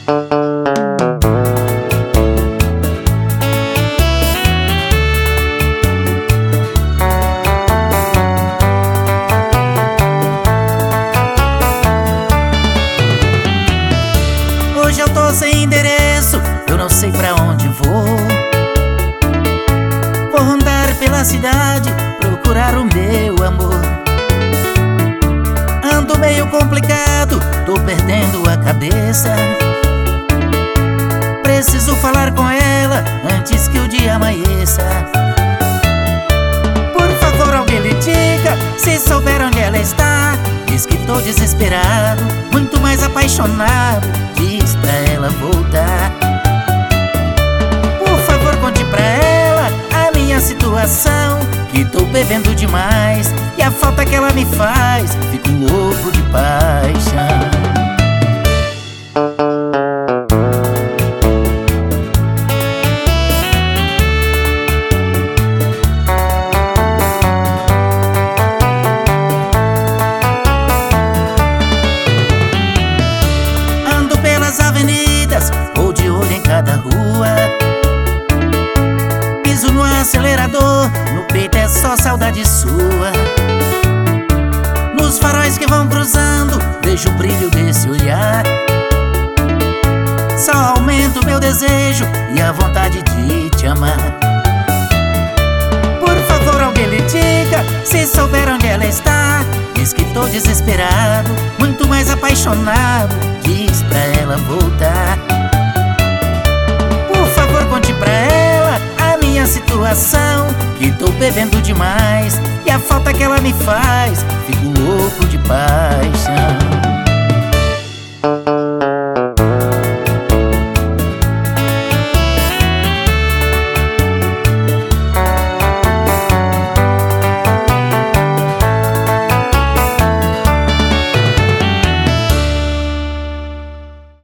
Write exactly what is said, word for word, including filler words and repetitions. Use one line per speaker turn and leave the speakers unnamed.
Hoje eu tô sem endereço, eu não sei pra onde vou. Vou rondar pela cidade, procurar o meu amor. Ando meio complicado, tô perdendo a cabeça. Preciso falar com ela antes que o dia amanheça. Por favor, alguém lhe diga, se souber onde ela está. Diz que tô desesperado, muito mais apaixonado. Diz pra ela voltar. Por favor, conte pra ela a minha situação, que tô bebendo demais e a falta que ela me faz, fico louco de paixão. Vou de olho em cada rua, piso no acelerador, no peito é só saudade sua. Nos faróis que vão cruzando, vejo o brilho desse olhar. Só aumenta o meu desejo e a vontade de te amar. Por favor, alguém lhe diga, se souber onde ela está. Diz que tô desesperado, muito mais apaixonado. Diz pra ela voltar. Por favor, conte pra ela a minha situação, que tô bebendo demais e a falta que ela me faz, fico louco de paixão.